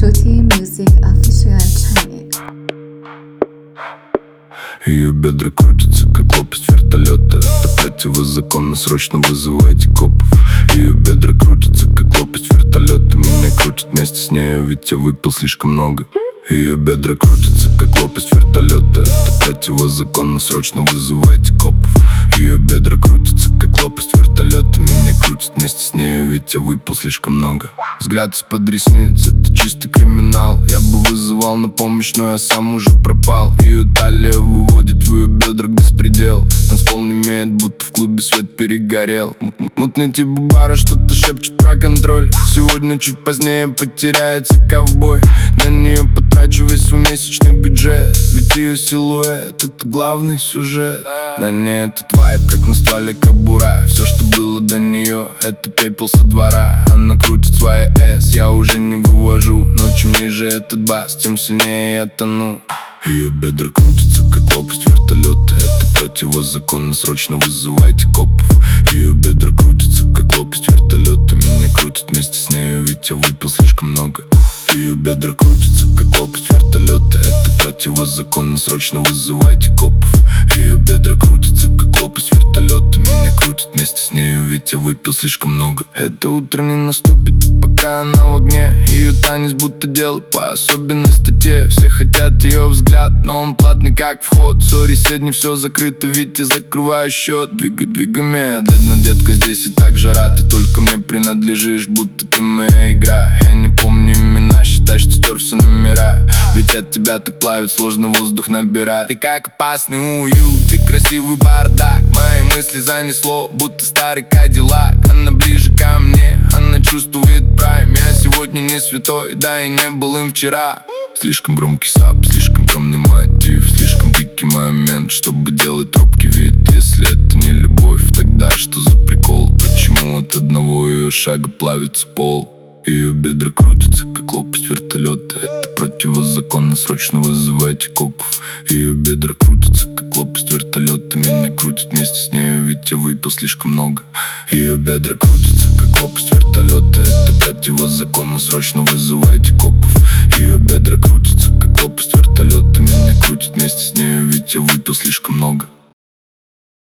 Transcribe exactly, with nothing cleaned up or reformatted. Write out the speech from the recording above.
Tutti Music Official Channel. Ее бедра крутятся, как лопасть вертолета. Это противозаконно, срочно вызывайте копов. Ее бедра крутятся, как лопасть вертолета. Меня крутят вместе с нею, ведь я выпил слишком много. Ее бедра крутятся, как лопасть вертолета. Это противозаконно, срочно вызывайте копов. Ее бедра крутятся, как лопасть вертолета. Меня крутят вместе с нею, ведь я выпил слишком много. Взгляд из-под ресниц, это чистый криминал. Я бы вызывал на помощь, но я сам уже пропал. Ее талия выводит в ее бедрах беспредел. Танцпол не имеет, будто в клубе свет перегорел. Мутный тип бара что-то шепчет про контроль. Сегодня чуть позднее потеряется ковбой. На нее потрачу весь свой месячный бюджет. Ведь ее силуэт — это главный сюжет. На ней этот вайб, как на стволе кобура. Все, что было до нее, это пепел со двора. Она крутит свои эс, я уже не вывожу. Но чем ниже этот бас, тем сильнее я тону. Ее бедра крутятся, как лопасть вертолета. Это противозаконно, срочно вызывайте копов. Ее бедра крутятся, как лопасть вертолета. Меня крутят вместе с нею, ведь я выпил слишком много. Ее бедра крутятся, как лопасть вертолета. Это противозаконно, срочно вызывайте копов. Ее бедра крутятся, как лопасть вертолета. Меня крутят вместе с нею, ведь я выпил слишком много. Это утро не наступит, пока она в огне. Ее танец будто дело по особенной статье. Все хотят ее взгляд, но он платный как вход. Сори, сегодня все закрыто, ведь я закрываю счет. Двигай, двигай медленно, детка, здесь и так жара. Ты только мне принадлежишь, будто ты моя игра. Я не помню имена, считай, что стер все номера. Ведь от тебя так плавит, сложно воздух набирать. Ты как опасный уют, ты красивый бардак. Мои мысли занесло, будто старый кадиллак. Она ближе ко мне, она чувствует прайм. Я сегодня не святой, да и не был им вчера. Слишком громкий сап, слишком темный мотив. Слишком дикий момент, чтобы делать робкий вид. Если это не любовь, тогда что за прикол? Почему от одного ее шага плавится пол? Ее бедра крутятся, как лопасть вертолета. Это противозаконно, срочно вызывайте копов. Ее бедра крутятся, как лопасть вертолета. Меня крутят вместе с нею, ведь я выпил слишком много. Ее бедра крутятся, как лопасть вертолета. Это противозаконно, срочно вызывайте копов. Ее бедра крутятся, как лопасть вертолета. Меня крутят вместе с нею, ведь я выпил слишком много.